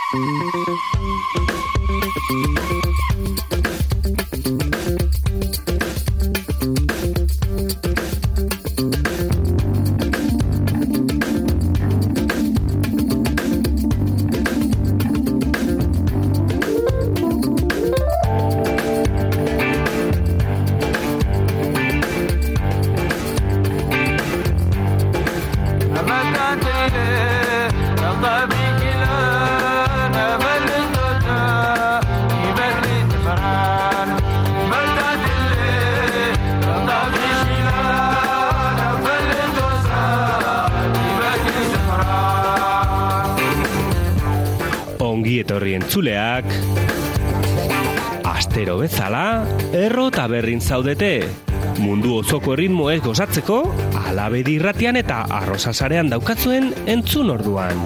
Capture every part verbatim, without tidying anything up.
Etorri entzuleak, astero bezala, erro eta berrin zaudete. Mundu osoko erritmoez gozatzeko, Alabedi irratian eta Arrosasarean daukatzuen entzun orduan.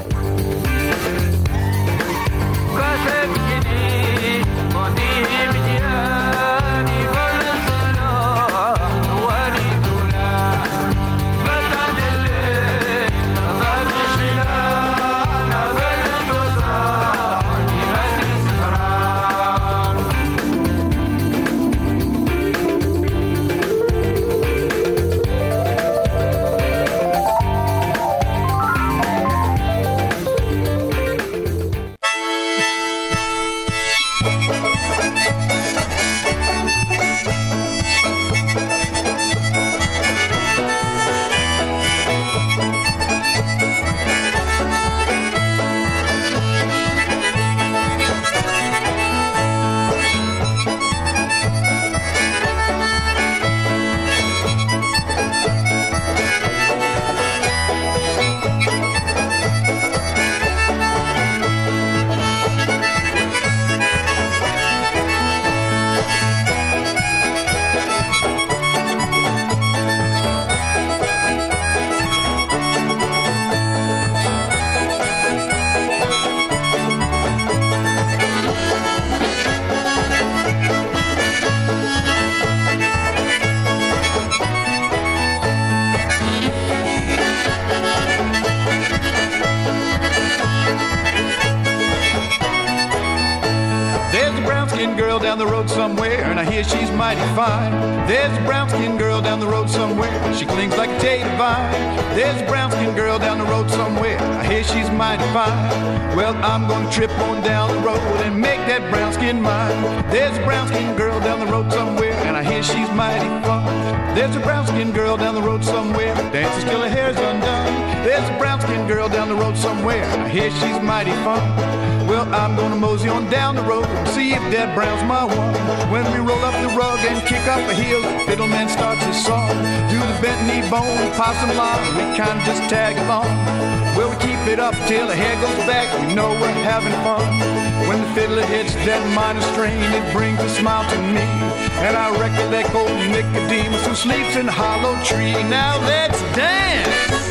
Down the road somewhere, and I hear she's mighty fine. There's a brown-skinned girl down the road somewhere. She clings like a jade vine. There's a brown-skinned girl down the road somewhere. I hear she's mighty fine. Well, I'm gonna trip on down the road and make that brown skin mine. There's a brown-skinned girl down the road somewhere, and I hear she's mighty fun. There's a brown-skinned girl down the road somewhere, dances till her hair's undone. There's a brown-skinned girl down the road somewhere. I hear she's mighty fun. Well, I'm gonna mosey on down the road and see if that brown's my one. When we roll up the rug and kick up a heel, the fiddleman starts his song. Do the bent knee bone, possum line, we kinda just tag along. Well, we keep it up till the hair goes back, we know we're having fun. When the fiddler hits that minor strain, it brings a smile to me. And I recollect old Nicodemus who sleeps in a hollow tree. Now let's dance!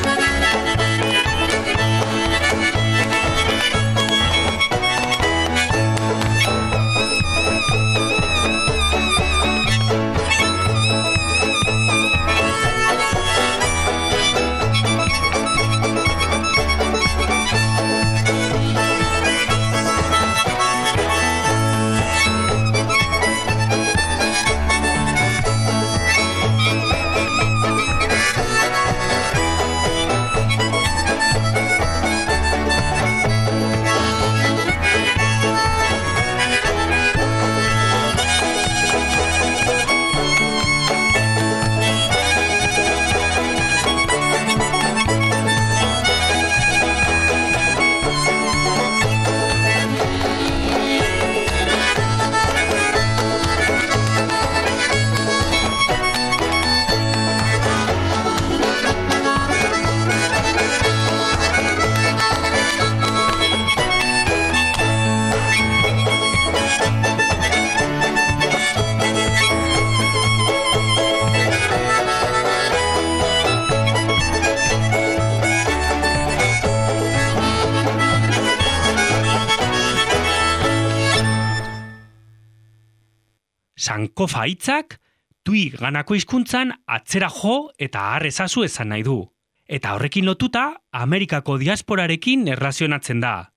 Sankofa hitzak tui ganako hizkuntzan atzera jo eta har ezazu esan nahi du. Eta horrekin lotuta Amerikako diasporarekin erlazionatzen da.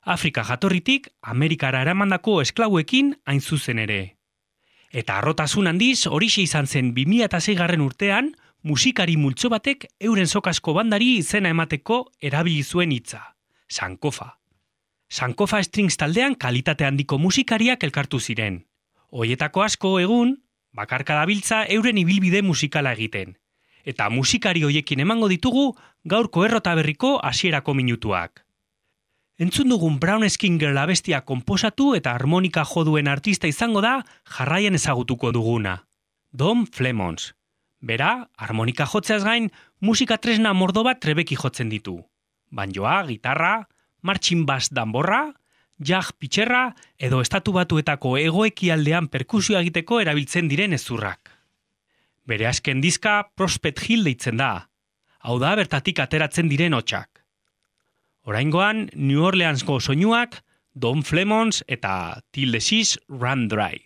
Afrika jatorritik Amerikara eramandako esklauekin hain zuzen ere. Eta harrotasun handiz horixe izan zen bi mila seigarren urtean musikari multzo batek euren sokasko bandari izena emateko erabili zuen hitza, Sankofa. Sankofa Strings taldean kalitate handiko musikariak elkartu ziren. Hoietako asko egun, bakarka dabiltza euren ibilbide musikala egiten. Eta musikari hoiekin emango ditugu gaurko errota berriko hasierako minutuak. Entzun dugun Brown Skin Girl abestia konposatu eta harmonika joduen artista izango da jarraian ezagutuko duguna. Dom Flemons. Bera, harmonika jotzeaz gain, musika tresna mordo bat trebeki jotzen ditu. Banjoa, gitarra, martxin bass danborra, jag pitxerra edo estatu batuetako hegoekialdean perkusioa egiteko erabiltzen diren ezurrak. Bere azken diska Prospect Hill deitzen da. Hau da bertatik ateratzen diren hotsak. Oraingoan New Orleansko soinuak, Dom Flemons eta Till the Seas Run Dry.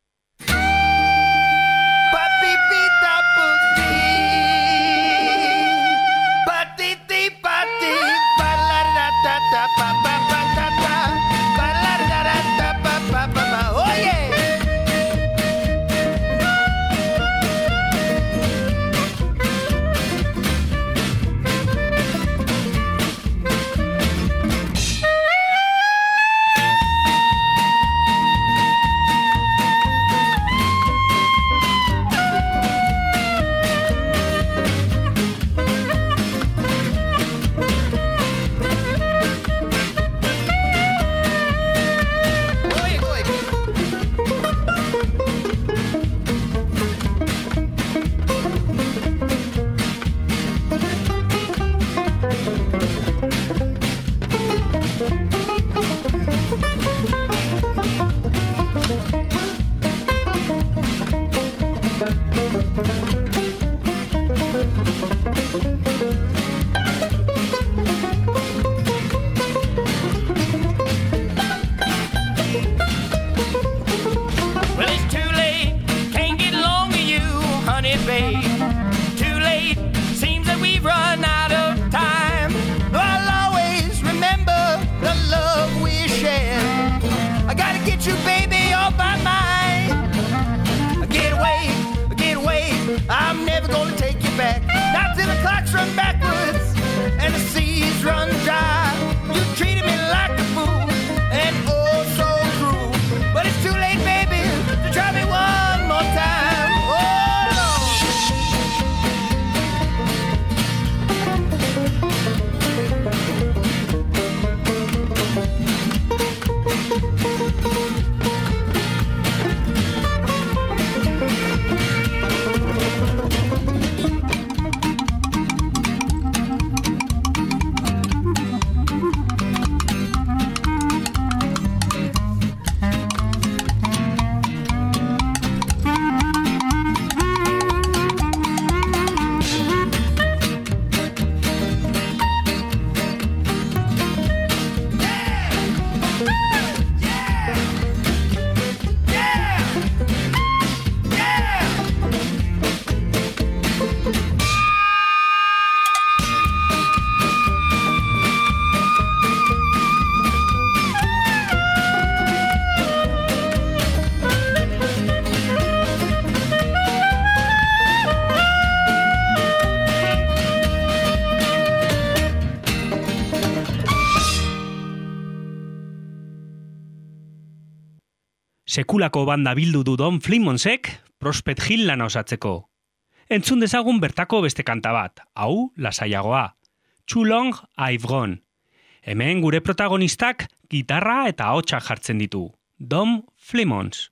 Sekulako banda bildu du Dom Flemonsek Prospect Hill lana osatzeko. Entzun dezagun bertako beste kanta bat, hau lasaiagoa. Too Long I've Gone. Hemen gure protagonistak gitarra eta ahotsak jartzen ditu. Dom Flemons.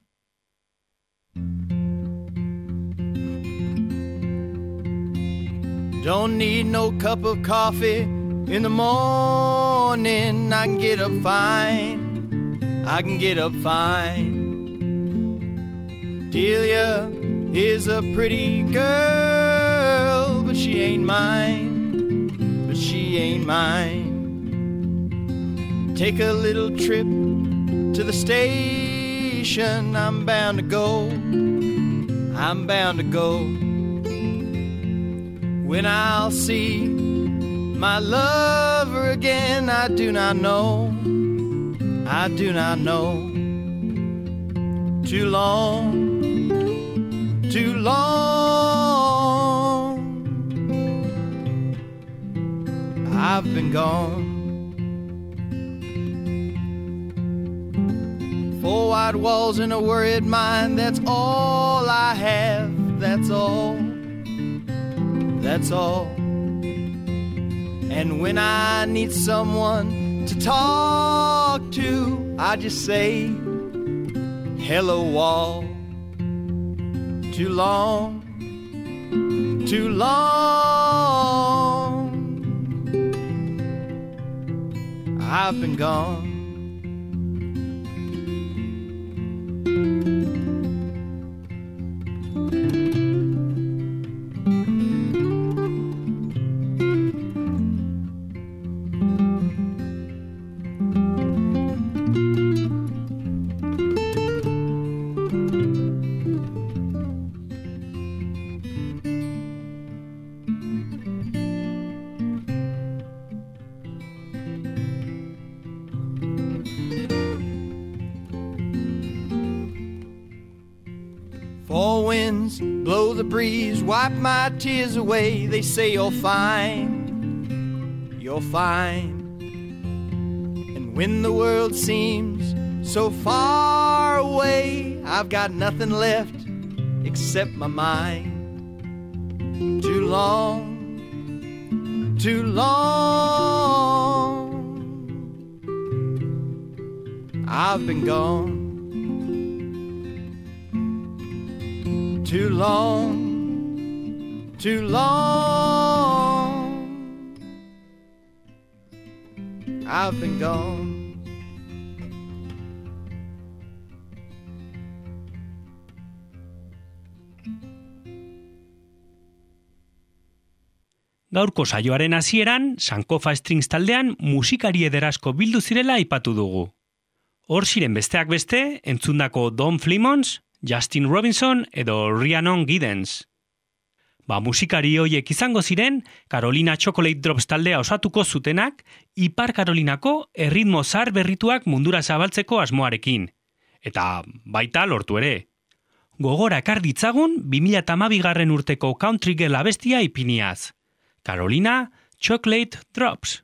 Don't need no cup of coffee in the morning. I can get up fine. I can get up fine. Delia is a pretty girl, but she ain't mine, but she ain't mine. Take a little trip to the station, I'm bound to go, I'm bound to go. When I'll see my lover again, I do not know, I do not know. Too long, too long, I've been gone. Four white walls and a worried mind, that's all I have, that's all, that's all. And when I need someone to talk to, I just say, hello wall. Too long, too long, I've been gone. Four winds blow the breeze, wipe my tears away. They say you're fine, you're fine. And when the world seems so far away, I've got nothing left except my mind. Too long, too long, I've been gone. Too long, too long, I've been gone. Gaurko saioaren hasieran, Sankofa Strings taldean musikari ederazko bildu zirela aipatu dugu. Hor ziren besteak beste, entzundako Don Flemons, Justin Robinson edo Rhiannon Giddens. Ba, musikari hoiek izango ziren, Carolina Chocolate Drops taldea osatuko zutenak, Ipar Karolinako erritmo zahar berrituak mundura zabaltzeko asmoarekin. Eta baita lortu ere. Gogora ekar ditzagun bi mila hamabigarren urteko Country Girl abestia ipiniaz. Carolina Chocolate Drops.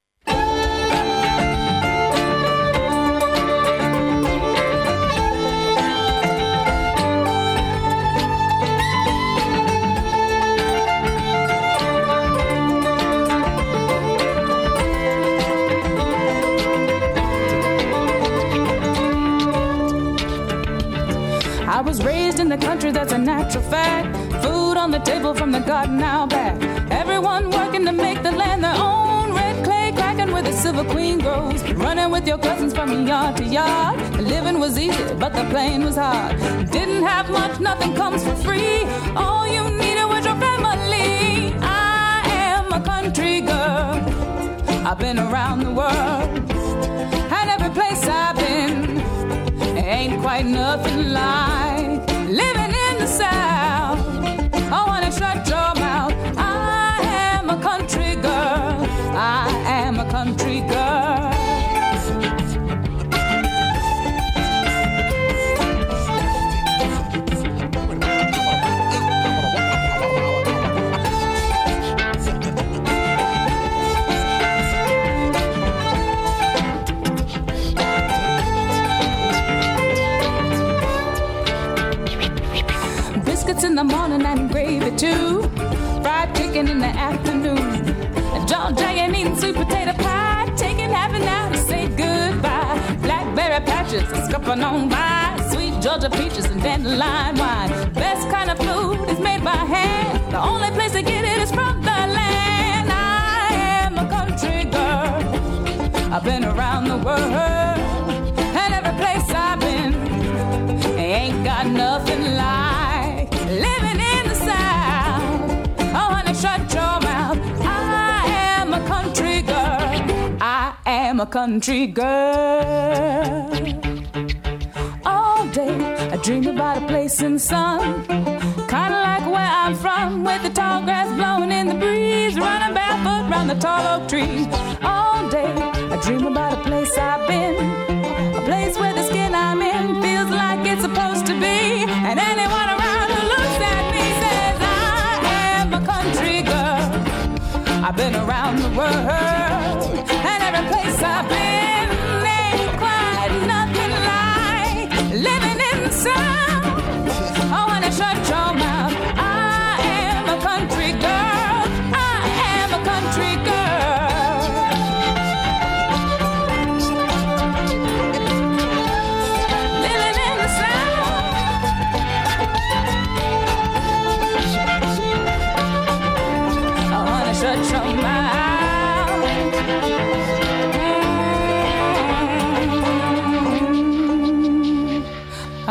I was raised in the country, that's a natural fact. Food on the table from the garden out back. Everyone working to make the land their own. Red clay cracking where the silver queen grows. Running with your cousins from yard to yard. The living was easy, but the playing was hard. Didn't have much, nothing comes for free. All you needed was your family. I am a country girl. I've been around the world. And every place I've been ain't quite nothing like living in the South. Oh, honey, shut your mouth. I am a country girl. I am a country girl. In the morning and gravy too. Fried chicken in the afternoon. Jaw dragging, eating sweet potato pie. Taking half an hour to say goodbye. Blackberry patches scupping on by. Sweet Georgia peaches and dandelion wine. Best kind of food is made by hand. The only place to get it is from the land. I am a country girl. I've been around the world. And every place I've been ain't got nothing like living in the South. Oh, honey, shut your mouth. I am a country girl. I am a country girl. All day I dream about a place in the sun, kind of like where I'm from, with the tall grass blowing in the breeze, running barefoot round the tall oak trees. All day I dream about a place I've been,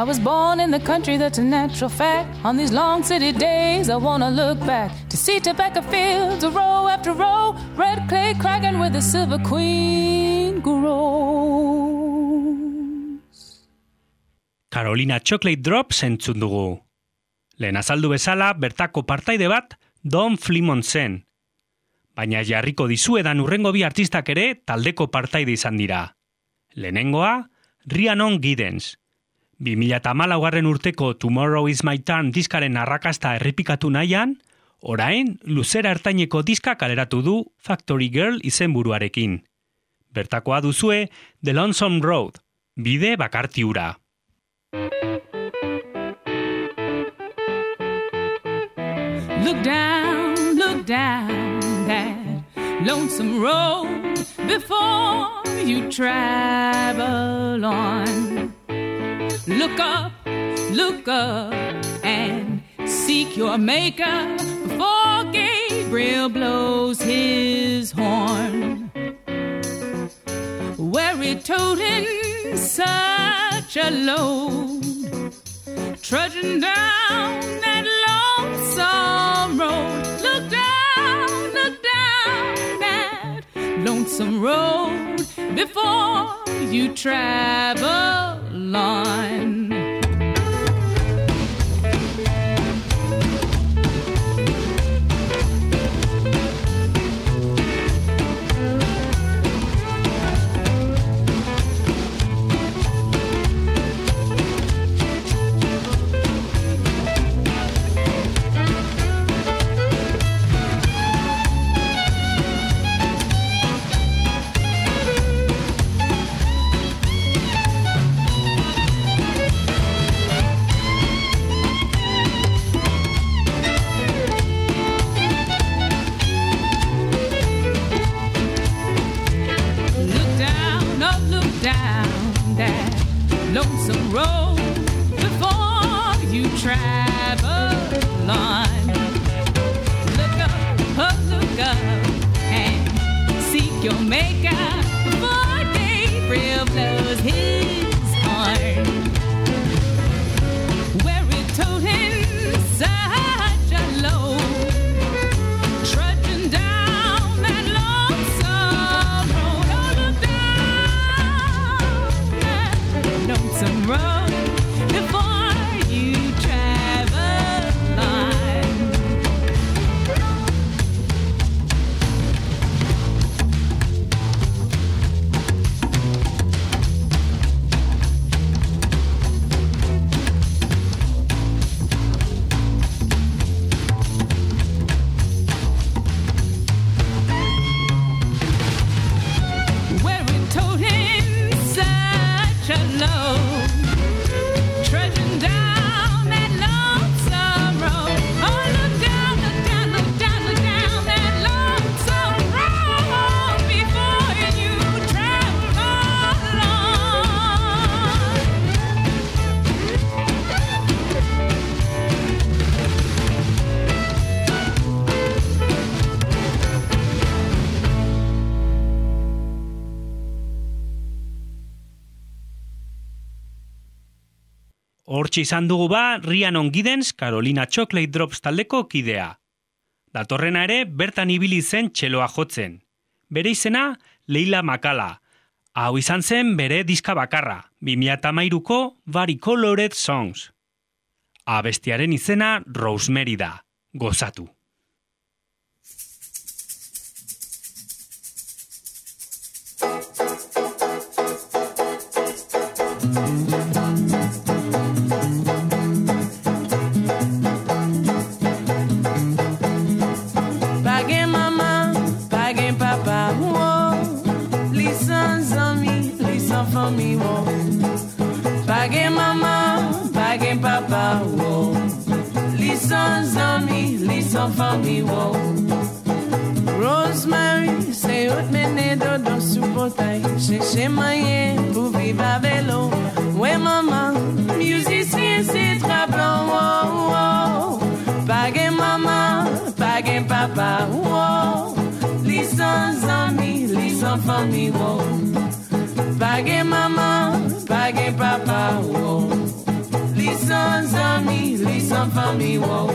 was born in the country, that's a natural fact. On these long city days, I wanna look back to see tobacco fields, a row after row, red clay cracking where the silver queen grows. Carolina Chocolate Drops entzun dugu. Lehen azaldu bezala, bertako partaide bat, Don Flemon zen. Baina jarriko dizuedan urrengo bi artistak ere taldeko partaide izan dira. Lehenengoa, Rhiannon Giddens. bi mila hamalaugarren urteko Tomorrow is my turn diskaren arrakasta errepikatu nahian, orain luzera ertaineko diska kaleratu du Factory Girl izenburuarekin. Bertakoa duzue The Lonesome Road, bide bakarti hura. Look down, look down that lonesome road before you travel on. Look up, look up and seek your maker before Gabriel blows his horn. Weary toting such a load, trudging down that lonesome road. Look down, look down that lonesome road before you travel on. Lonesome road before you travel on. Look up, oh, look up and seek your maker before Gabriel blows his horn. Weary toting such a load, trudging down that lonesome road. Oh, look down lonesome road before you travel on. We're toting such a load, trudging down that lonesome road. Oh, look down, look down, look down, look down that lonesome road before you travel Hortxe izan dugu ba Rhiannon Giddens, Carolina Chocolate Drops taldeko kidea. Datorrena ere bertan ibili zen txeloa jotzen. Bere izena Leila Makala. Hau izan zen bere diska bakarra, bi mila hamairuko Varicolored Songs. Abestiaren izena Rosemary da. Gozatu. Paguen maman, paguen papa, wow. Listen zami, listen for me, wow. Paguen maman, paguen papa, wow. Listen zami, listen for me, wow. Rosemary, say what me need to do supportai. Chercher moyen pour vivre avec l'eau. Ouais maman, musicien c'est très blanc, wow, wow. Paguen maman, paguen papa, wow. Listen zami, listen for me, wow. Paguen maman, paguen papa, wow. listen for me, whoa.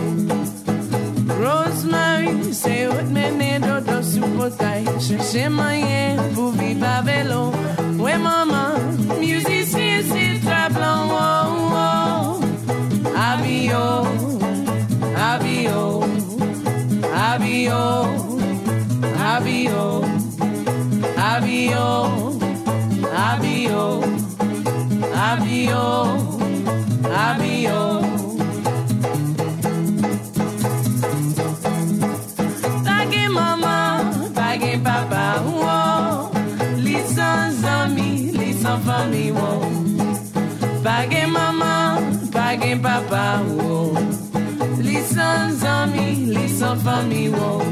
Rosemary, c'est what mene dodo supotai. Cherchez moyen pour vivre à vélo. Ouais, maman, musicien, c'est très blanc, wow, wow. Abio, abio, abio, abio, abio, abio, abio, abio. Tage mama, tage papa, wow. Listen zami, listen for me, wow. Tage mama, tage papa, wow. Listen zami, listen for me, wow.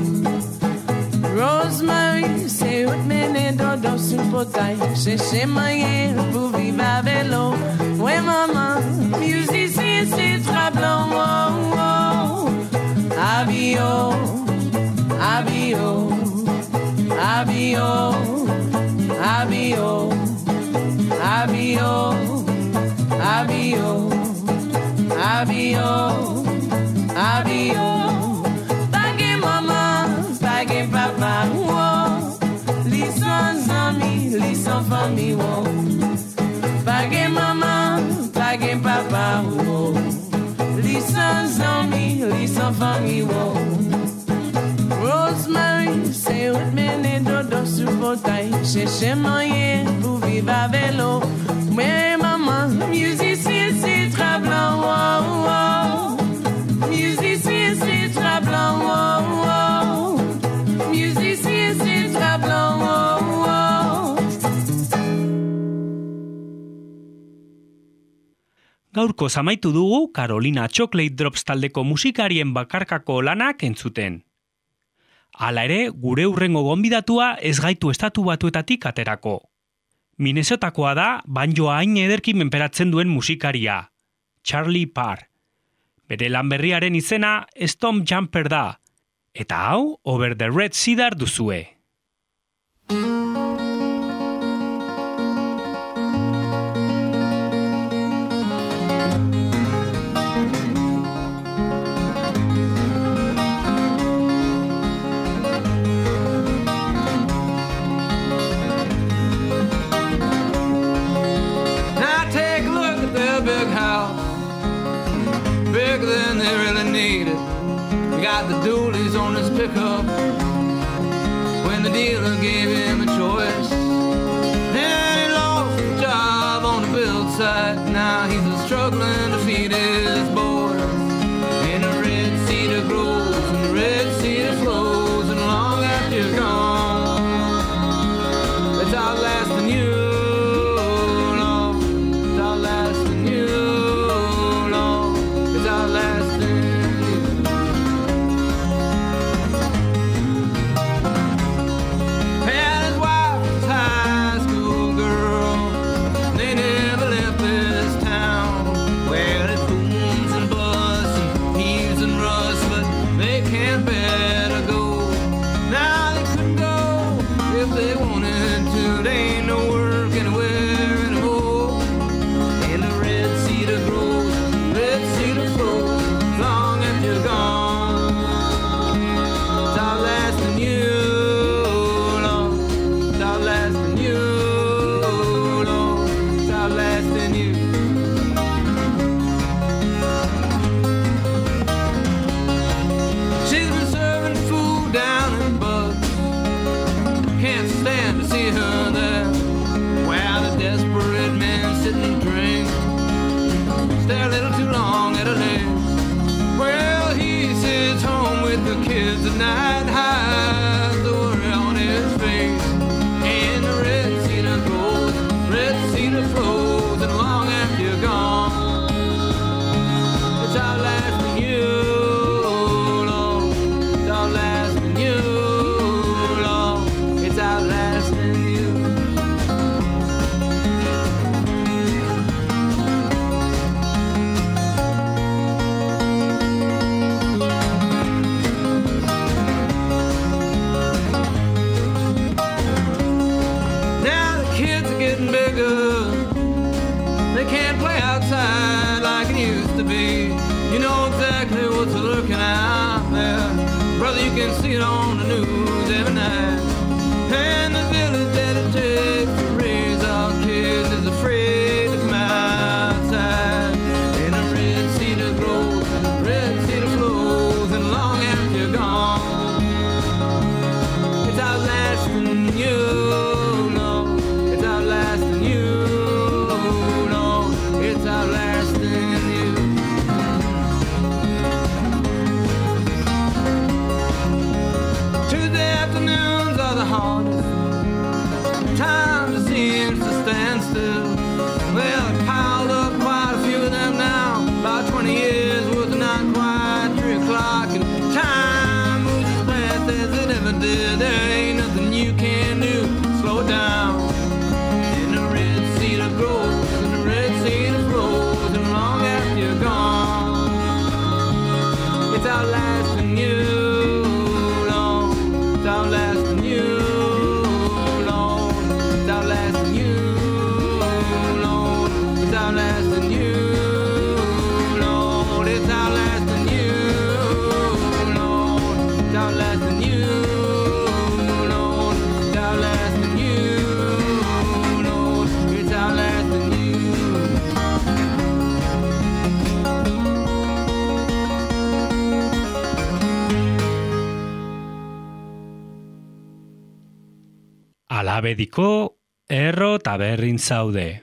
Rosemary, c'est what mene dodo supotai. Cherchez moyen pour vivre à vélo. Ouais, maman, musicien, c'est très blanc, wow, wow. Abio, abio, abio, abio, abio, abio, abio, abio. Bagay mama, bagay papa, wow. Listen zami, listen for me, wow. Bagay mama, bagay papa, wow. Listen zami, listen for me, wow. Rosemary, c'est what mene dodo supotai. Cherchez moyen pour vivre à vélo. Mais maman, musicien, c'est très blanc, wow, wow. Musicien, c'est très blanc, wow, wow. Musicien, c'est très blanc, wow, wow. Gaurko zamaitu dugu Carolina Chocolate Drops taldeko musikarien bakarkako lanak entzuten. Hala ere, gure hurrengo gonbidatua ez gaitu estatu batuetatik aterako. Minnesotakoa da banjoa hain ederki menperatzen duen musikaria, Charlie Parr. Bere lan berriaren izena Stomp Jumper da, eta hau Over the Red Cedar duzue. Than they really needed. He got the dualies on his pickup when the dealer gave him a choice. Then he lost the job on the build site. Now he's struggling to feed his boys. And the red cedar grows and the red cedar flows, and long after you're gone, it's outlasting you. You know exactly what's lurking out there. Brother, you can see it on the news every night. And the village that it takes to raise our kids is afraid to come outside. And the red cedar grows, red cedar flows, and long after you're gone, it's outlasting you, no, it's outlasting you, no, it's outlasting you. Tuesday afternoons are the hardest. Time just seems to stand still. Well, I piled up quite a few of them now. About twenty years was not quite three o'clock, and time moves as fast as it ever did. There ain't nothing you can do. Slow it down. And the red cedar grows, and the red cedar flows, and long after you're gone, it's outlasting you. It's outlasting you, Lord. It's outlasting you, Lord. It's outlasting you, Lord. It's outlasting you, Lord. It's outlasting you, Lord. It's outlasting you, Lord. It's outlasting you. Alabediko erro taberrin zaude.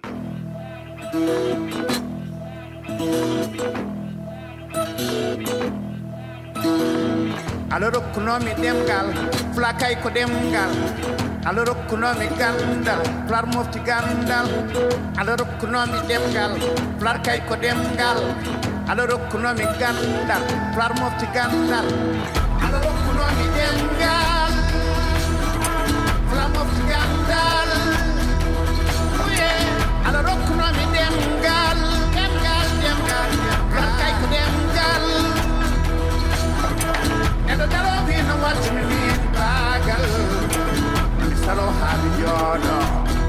Aloro kunomi demgal, flakay ko demgal. Aloro kunomi gandal, flar mofti gandal. Aloro kunomi demgal, flakay ko demgal. Aloro kunomi gandal, flar mofti gandal. Aloro kunomi demgal, flar mofti gandal. Oh yeah, aloro kunomi demgal, demgal, demgal, flakay ko demgal. And the dog in the watch me in bagel. I'm salo happy yoda.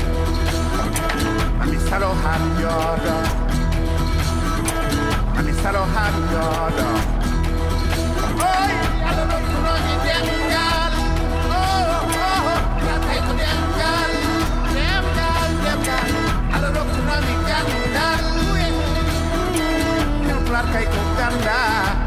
I'm salo happy yoda. I'm salo happy yoda. Oh, I don't know to run it demgal. Oh, oh, I take demgal. Demgal, demgal. I don't know to run it demgal. No black I could ganda.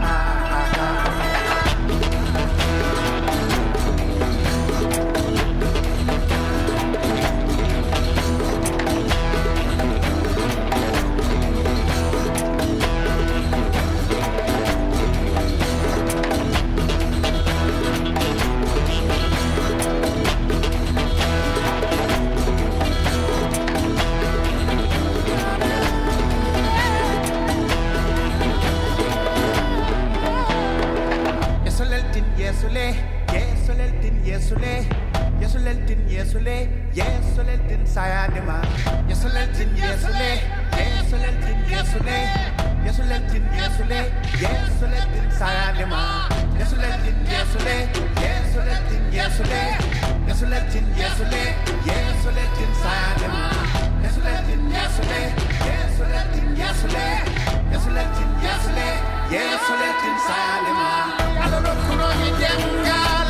Yesule, yesuleltin yesule, yesuleltin yesule, yesuleltin sayadema, yesuleltin yesule, yesuleltin yesule, yesuleltin yesule, yesuleltin sayadema, yesuleltin yesule, yesuleltin yesule, yesuleltin yesule, yesuleltin sayadema, yesuleltin yesule, yesuleltin yesule, yesuleltin yesule, yesuleltin sayadema. Aloro kunomi demgal,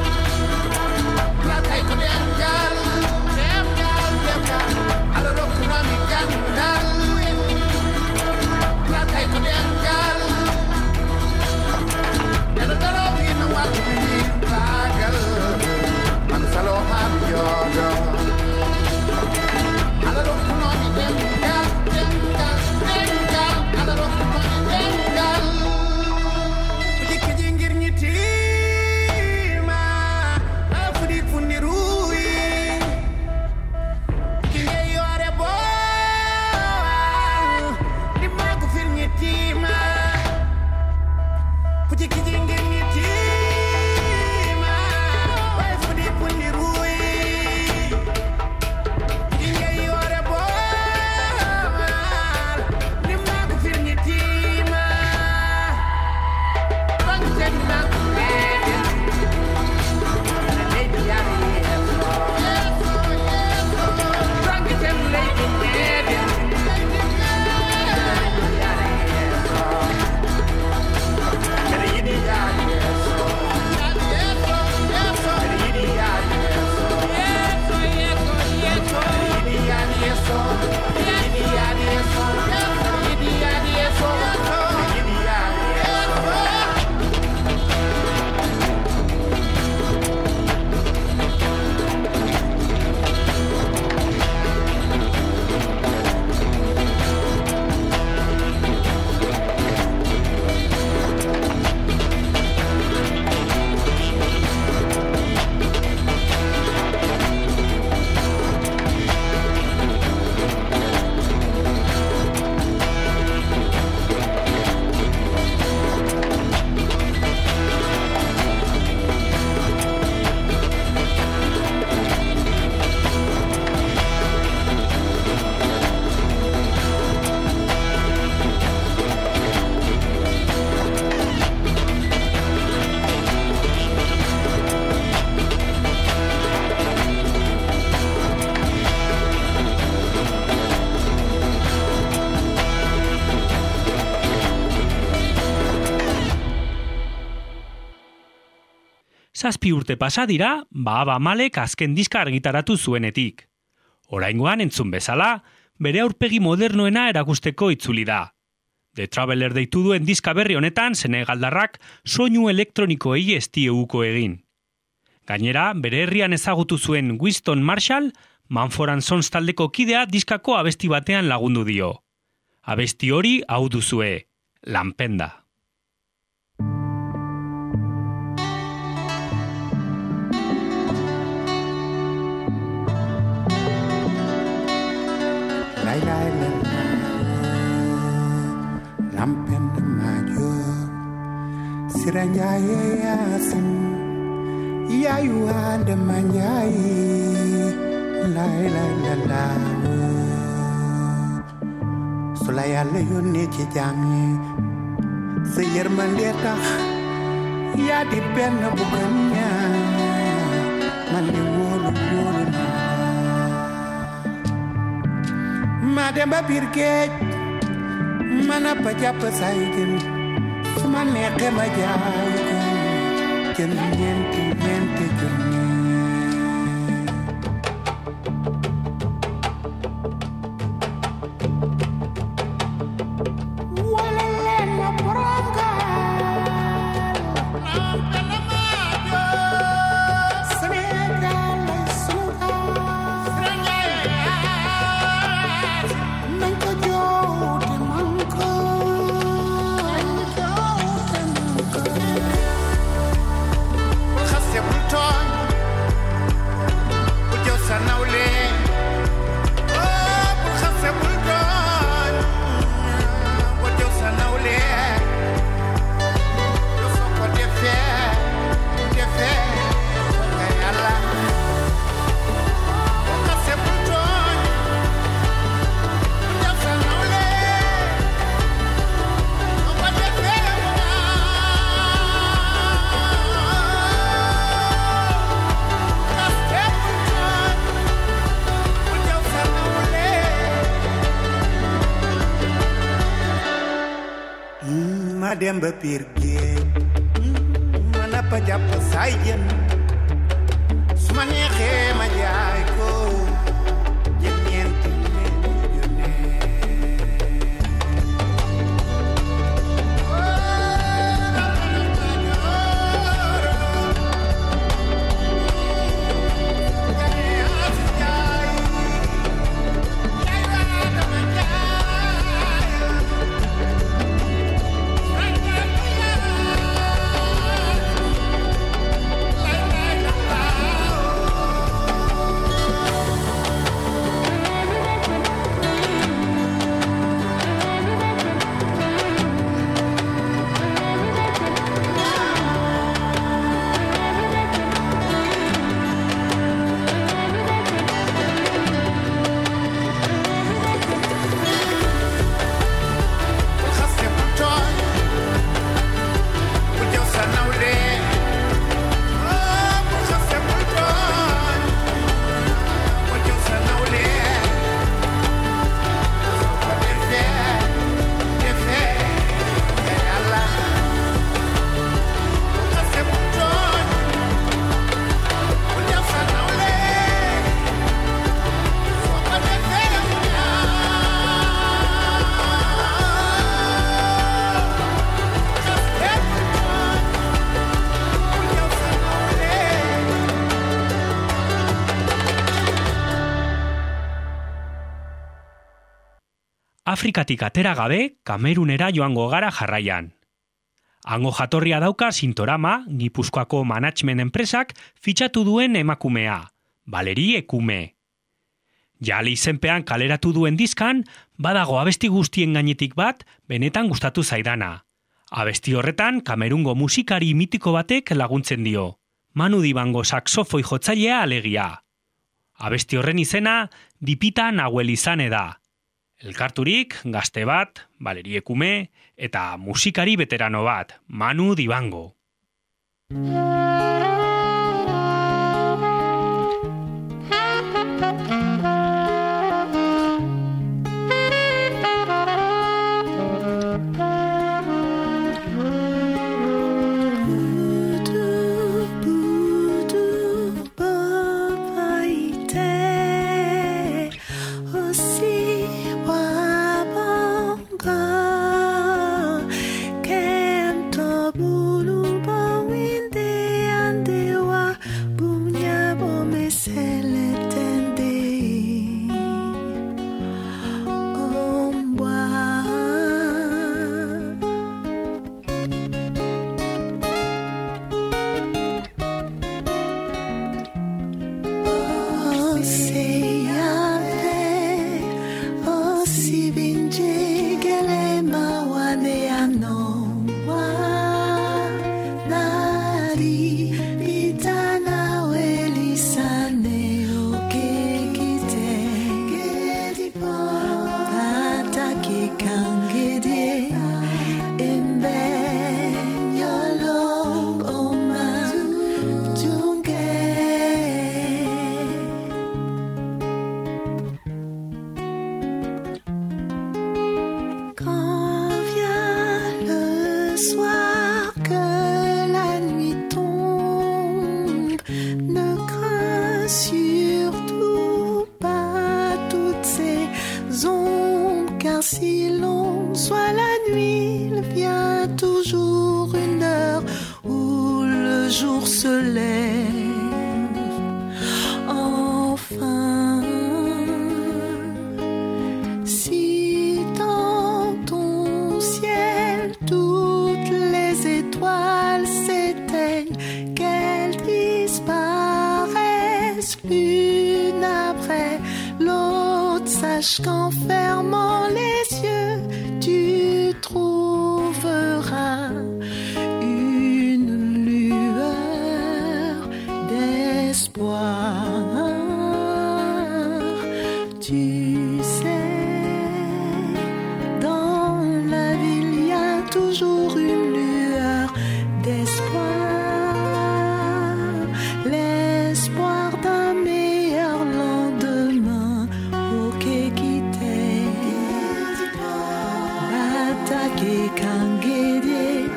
platay ko demgal, demgal, demgal. Aloro kunomi gandal, platay ko demgal. Yalo daro ina watu ni bagal, man salo ham yodo. Aloro Zazpi urte pasa dira, Baaba Malek azken diska argitaratu zuenetik. Oraingoan entzun bezala, bere aurpegi modernoena erakusteko itzuli da. The Traveler deitu duen diska berri honetan senegaldarrak soinu elektronikoei ez die uko egin. Gainera, bere herrian ezagutu zuen Winston Marshall, Mumford and Sons taldeko kidea diskako abesti batean lagundu dio. Abesti hori hau duzue, Lanpenda. Lai lai lai Lampenda major Siranjaya yasin Yayu anda manjai Lai lai lai lai Sulaya leyo nechi jangi Seyerman dia tak Ya dipenda bukannya Mandi wolu wolu na Madamba birgej Mana paja pesaidin Semane ke majaiku Jenienti mente jeni Walala poranga Lampela majo Senegal suka Madamba pirge Mana paja pesayen Sumane ke majai ko Jenienti jene Afrikatik atera gabe, Kamerunera joango gara jarraian. Hango jatorria dauka Sintorama, Gipuzkoako management enpresak fitxatu duen emakumea, Valeri Ekume. Jali izenpean kaleratu duen diskan, badago abesti guztien gainetik bat, benetan gustatu zaidana. Abesti horretan, Kamerungo musikari mitiko batek laguntzen dio. Manu Dibango saxofoi jotzailea alegia. Abesti horren izena, Dipita Nahuel izane da. Elkarturik, gazte bat, Valeri Ekume, eta musikari veterano bat, Manu Dibango. Ooh, Qu'en fermant les yeux, tu trouveras une lueur d'espoir. Tu sais, dans la ville, il y a toujours une lueur d'espoir. L'espoir d'un meilleur lendemain. Bataki kangede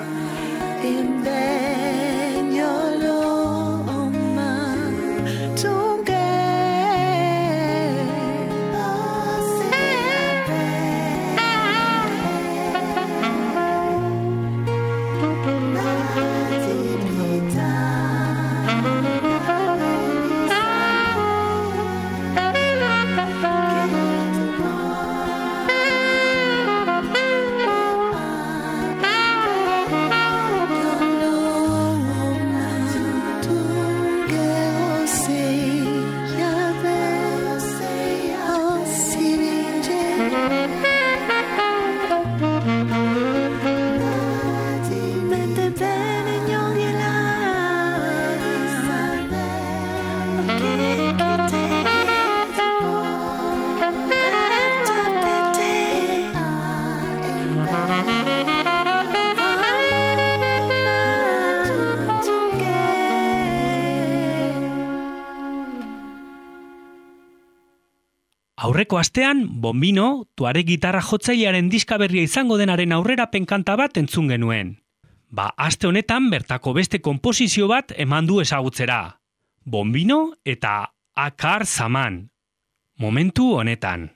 imbenyolo oma tunge Aurreko astean, Bombino, Tuareg gitarra jotzailearen diska berria izango denaren aurrerapen kanta bat entzun genuen. Ba, aste honetan bertako beste konposizio bat eman du ezagutzera. Bombino eta Akar Zaman. Momentu honetan.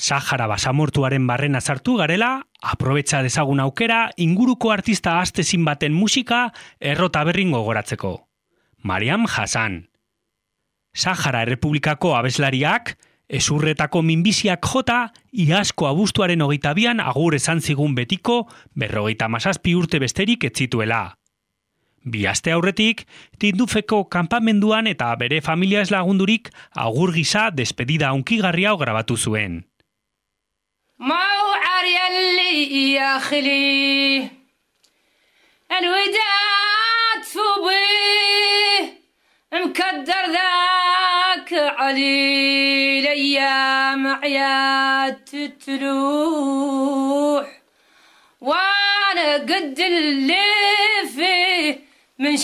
Sahara basamortuaren barrena sartu garela, aprobetxa dezagun aukera inguruko artista astezin baten musika Erro Taberrin gogoratzeko. Mariam Hassan. Sahara Errepublikako abeslariak, ezurretako minbiziak jota, iazko abuztuaren hogeita bian agur esan zigun betiko berrogeita mazazpi urte besterik etzituela. Bi aste aurretik, Tindufeko kanpamenduan eta bere familia ez lagundurik agur gisa despedida unkigarri hau grabatu zuen. موعر يلي يا خلي الوداع تفوبيه مكدر ذاك علي الايام عياد تتلوح وانا قد اللي فيه من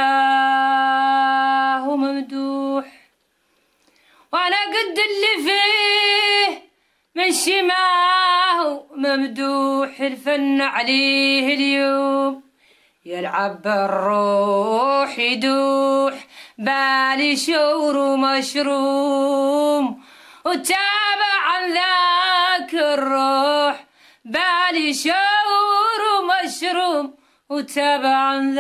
شماه ممدوح وانا قد اللي فيه من شماه ممدوح الفن عليه اليوم يلعب بالروح يدوح بالي شور ومشروم وتابع عن ذاك الروح بالي شور ومشروم وتابع عن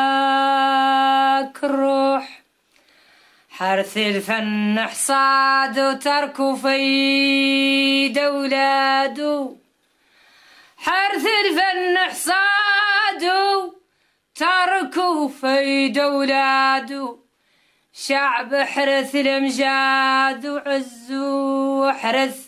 ذاك الروح حرث الفن حصاد وتركوا في دولاده حرث الفن حصاد تركوا في دولاده شعب حرث الامجاد وعز وحرث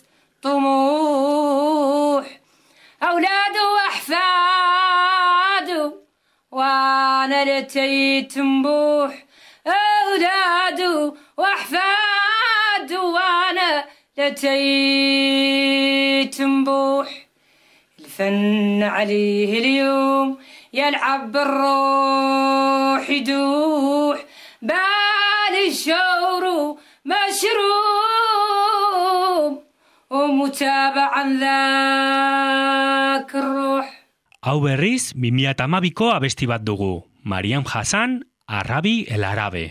طموح اولاده واحفاده وانا لتيت مبوح أولاده وأحفاده وأنا لتيت مبوح الفن عليه اليوم يلعب بالروح يدوح بالي الشور مشروم ومتابع عن ذاك الروح. Hau berriz, bi mila hamabiko abesti bat dugu. Mariam Hassan, Arabi el Árabe.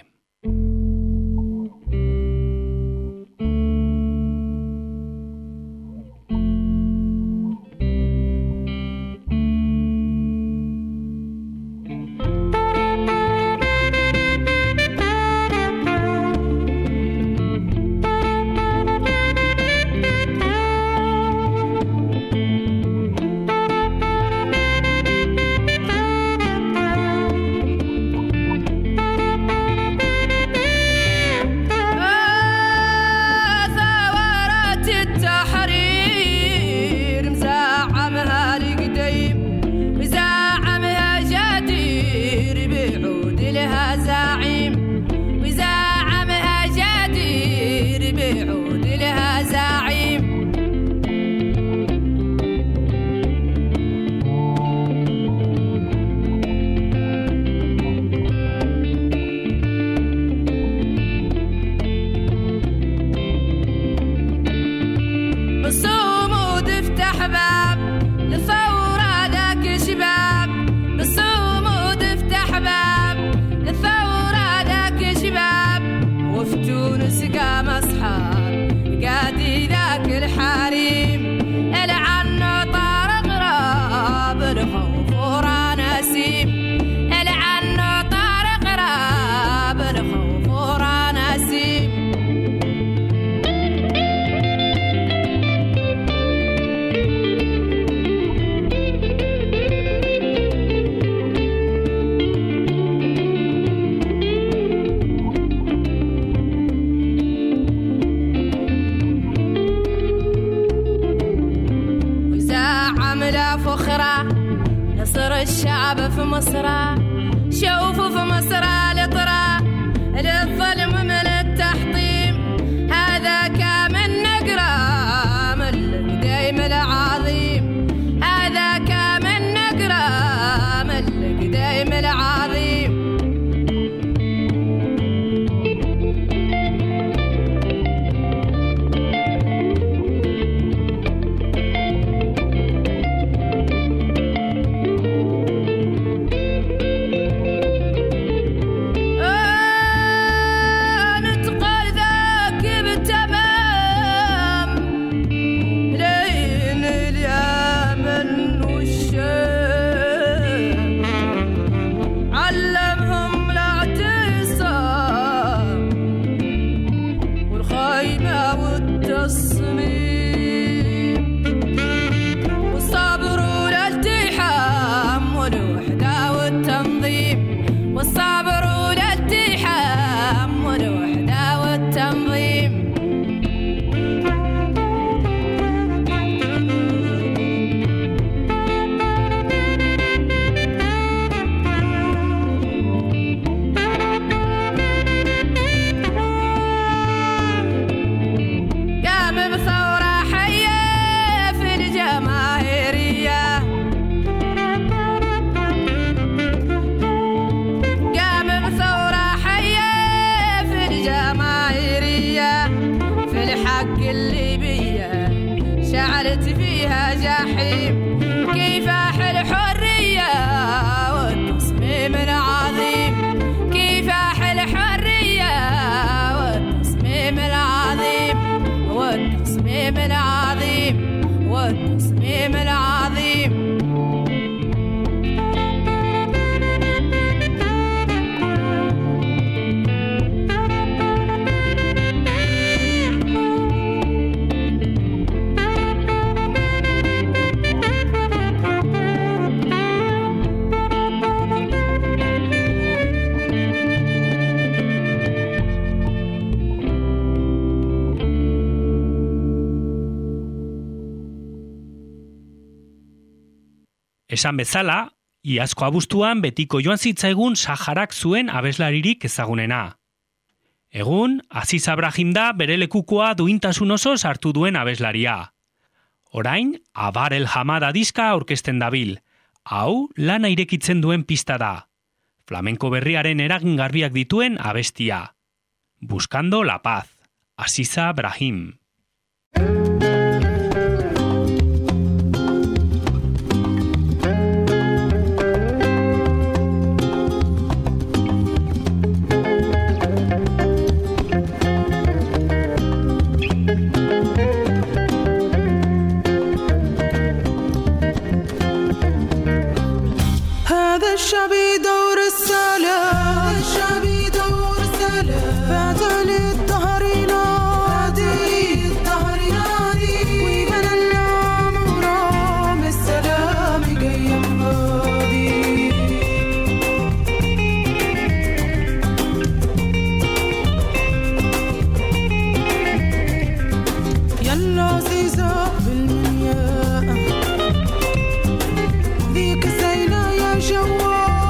الشعب في مصر شوفوا في مصر لطرا للظلم من التحطيم هذا كامل نقرا من القديم العظيم هذا كامل نقرا من القديم العظيم اللي بيا شعلت فيها جحيم كفاح الحرية والتصميم العظيم كفاح الحرية والتصميم العظيم والتصميم العظيم والتصميم العظيم Esan bezala, iazko abuztuan betiko joan zitzaigun Saharak zuen abeslaririk ezagunena. Egun, Aziz Abrahim da bere lekukoa duintasun oso sartu duen abeslaria. Orain, Abar el Hamada diska aurkezten dabil. Hau, lana irekitzen duen pista da. Flamenko berriaren eragin garbiak dituen abestia. Buscando la paz. Aziz Abrahim. الشعب يدور السلام الشعب يدور السلام بعد الظهر ينادي الظهر ينادي ويبان الأمر رام السلام يقيم غادي يلا عزيزة بالمنيا ذيك الزينة يا جواد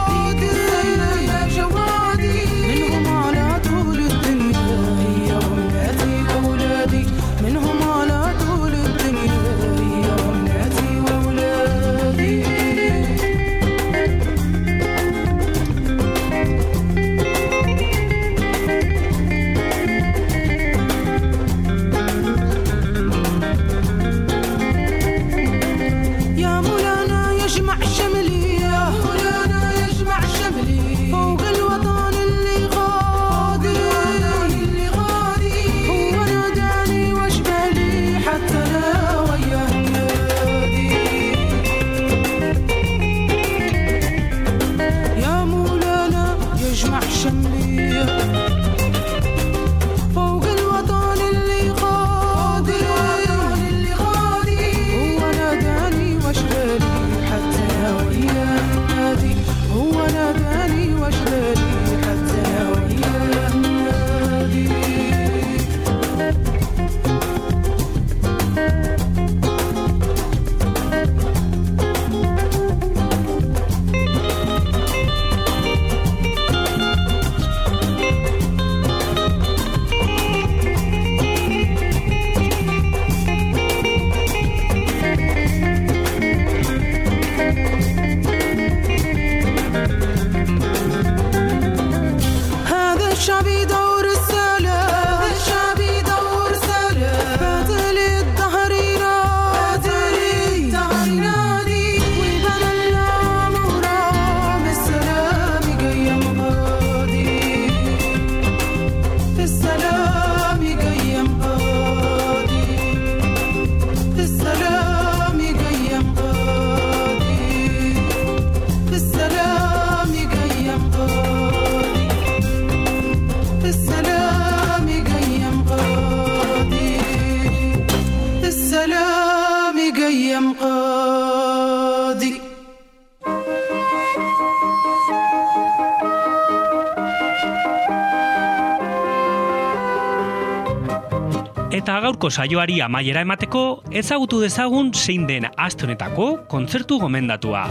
Eta gaurko saioari amaiera emateko, ezagutu dezagun zein den aste honetako kontzertu gomendatua.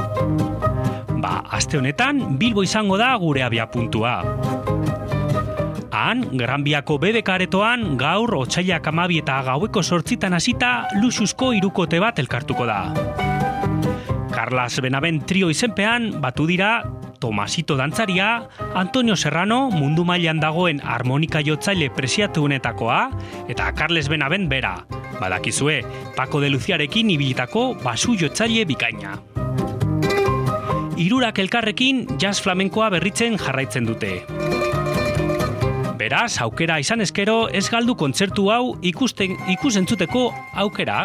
Ba, aste honetan Bilbo izango da gure abiapuntua. Han, Gran Biako B B K aretoan gaur otsailak hamabi eta gaueko zortzitan hasita luxuzko hirukote bat elkartuko da. Carlas Benavent trio izenpean batu dira Tomasito dantzaria, Antonio Serrano mundu mailan dagoen harmonika jotzaile presiatuenetakoa, eta Carles Benavent bera, badakizue, Paco de Luciarekin ibilitako basu jotzaile bikaina. Hirurak elkarrekin jazz flamenkoa berritzen jarraitzen dute. Beraz, aukera izan eskero ez galdu kontzertu hau ikusten ikusentzuteko aukera.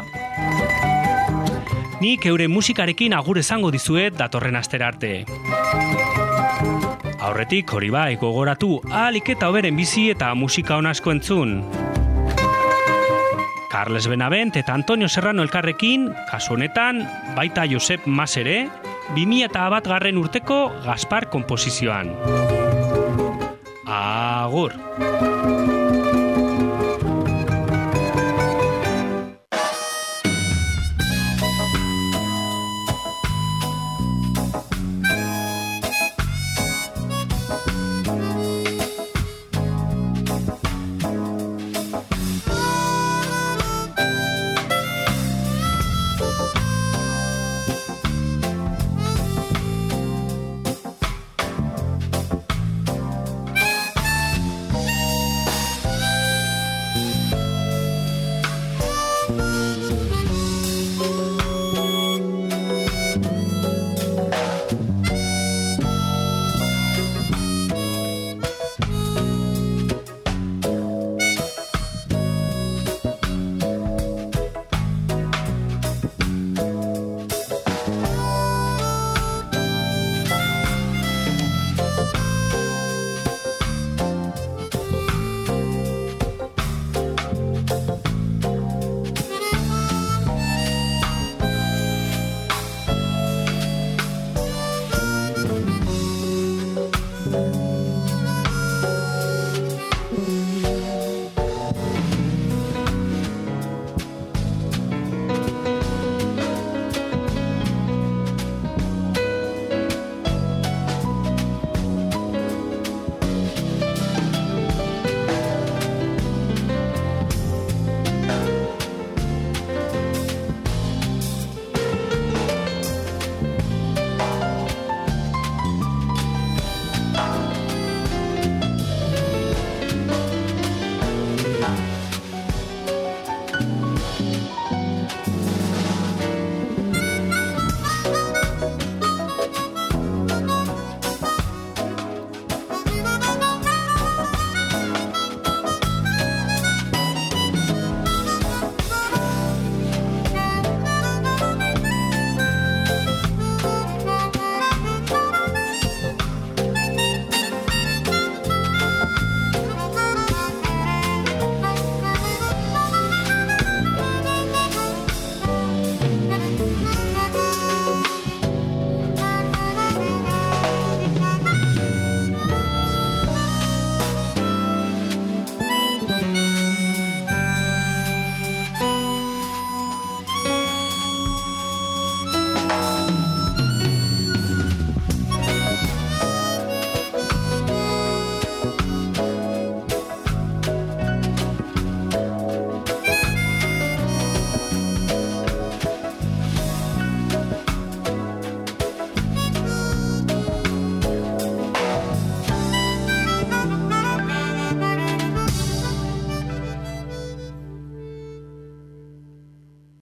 Nik eure musikarekin agur esango dizuet datorren astera arte. Aurretik hori bai gogoratu ahalik eta hoberen bizi eta musika on asko entzun. Carles Benavent eta Antonio Serrano elkarrekin, kasu honetan, baita Josep Mas ere, bi mila batgarren urteko Gaspar konposizioan. Agur!